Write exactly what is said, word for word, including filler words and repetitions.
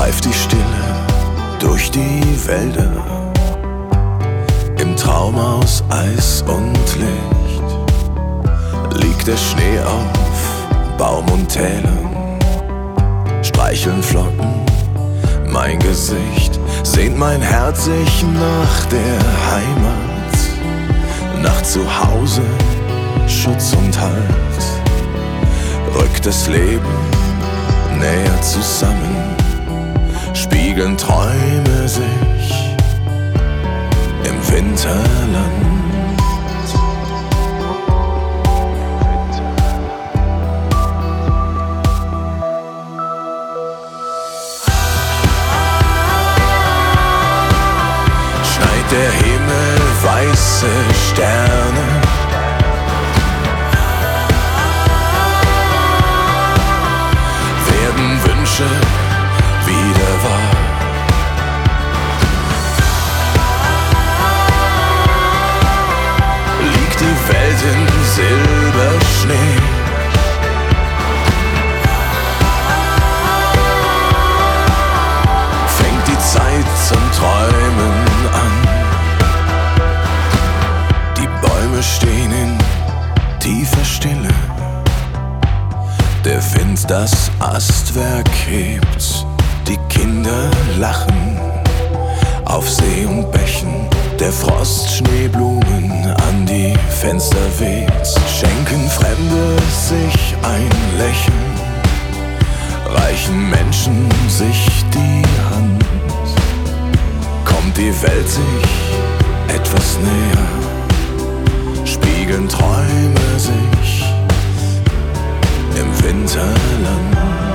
Streift die Stille durch die Wälder, im Traum aus Eis und Licht. Liegt der Schnee auf Baum und Tälern, streicheln Flocken mein Gesicht, sehnt mein Herz sich nach der Heimat, nach Zuhause, Schutz und Halt. Rückt das Leben näher zusammen, spiegeln Träume sich im Winterland. Schneit der Himmel weiße Sterne, werden Wünsche wieder wahr. Liegt die Welt in Silberschnee, fängt die Zeit zum Träumen an. Die Bäume stehen in tiefer Stille, der Wind das Astwerk hebt, die Kinder lachen auf See und Bächen, der Frost Schneeblumen an die Fenster weht, schenken Fremde sich ein Lächeln, reichen Menschen sich die Hand, kommt die Welt sich etwas näher, spiegeln Träume sich im Winterland.